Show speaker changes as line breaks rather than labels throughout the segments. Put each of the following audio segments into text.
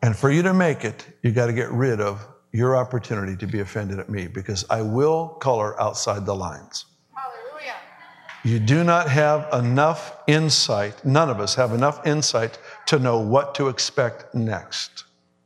And for you to make it, you got to get rid of your opportunity to be offended at me, because I will color outside the lines.
Hallelujah.
You do not have enough insight. None of us have enough insight to know what to expect next.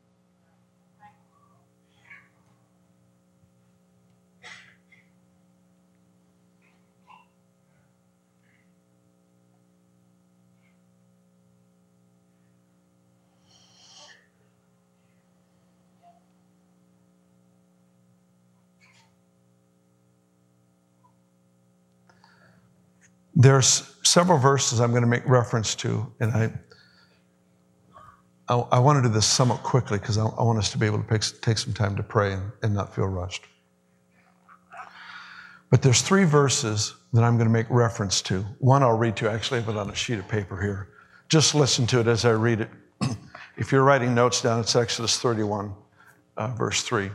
There's several verses I'm going to make reference to, and I want to do this somewhat quickly because I want us to be able to take some time to pray and not feel rushed. But there's 3 verses that I'm going to make reference to. One I'll read to you. I actually have it on a sheet of paper here. Just listen to it as I read it. If you're writing notes down, it's Exodus 31, verse 3.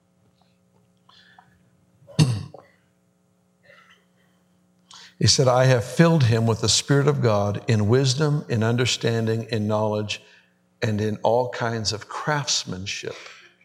He said, I have filled him with the Spirit of God in wisdom, in understanding, in knowledge, and in all kinds of craftsmanship.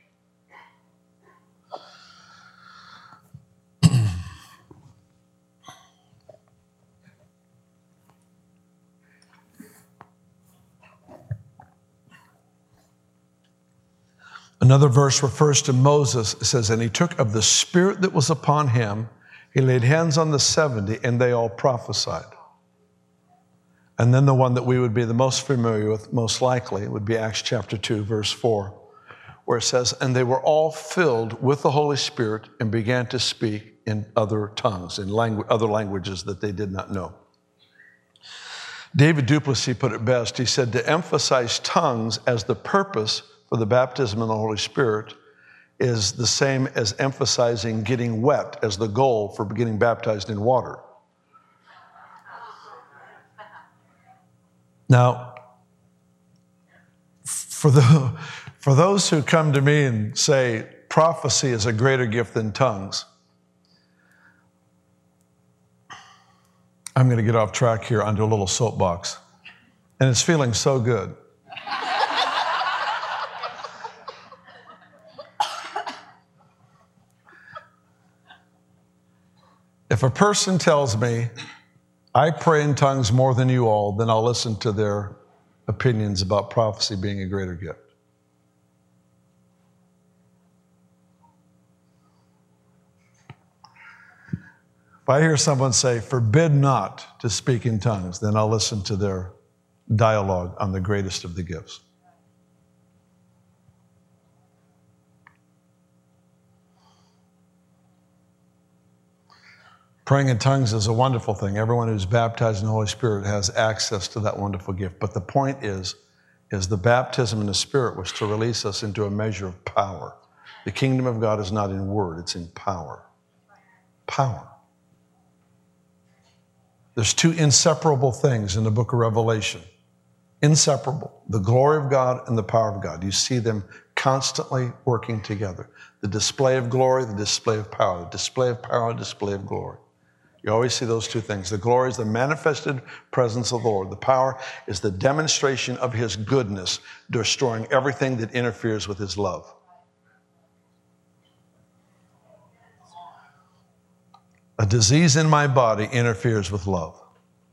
Another verse refers to Moses. It says, and he took of the Spirit that was upon him, he laid hands on the 70, and they all prophesied. And then the one that we would be the most familiar with, most likely, would be Acts chapter 2, verse 4, where it says, and they were all filled with the Holy Spirit and began to speak in other tongues, in other languages that they did not know. David Duplessis put it best. He said, to emphasize tongues as the purpose for the baptism in the Holy Spirit is the same as emphasizing getting wet as the goal for getting baptized in water. Now, for those who come to me and say prophecy is a greater gift than tongues, I'm going to get off track here onto a little soapbox. And it's feeling so good. If a person tells me, I pray in tongues more than you all, then I'll listen to their opinions about prophecy being a greater gift. If I hear someone say, forbid not to speak in tongues, then I'll listen to their dialogue on the greatest of the gifts. Praying in tongues is a wonderful thing. Everyone who's baptized in the Holy Spirit has access to that wonderful gift. But the point is the baptism in the Spirit was to release us into a measure of power. The kingdom of God is not in word, it's in power. Power. There's 2 inseparable things in the book of Revelation. Inseparable. The glory of God and the power of God. You see them constantly working together. The display of glory, the display of power. The display of power, the display of glory. You always see those 2 things. The glory is the manifested presence of the Lord. The power is the demonstration of his goodness, destroying everything that interferes with his love. A disease in my body interferes with love.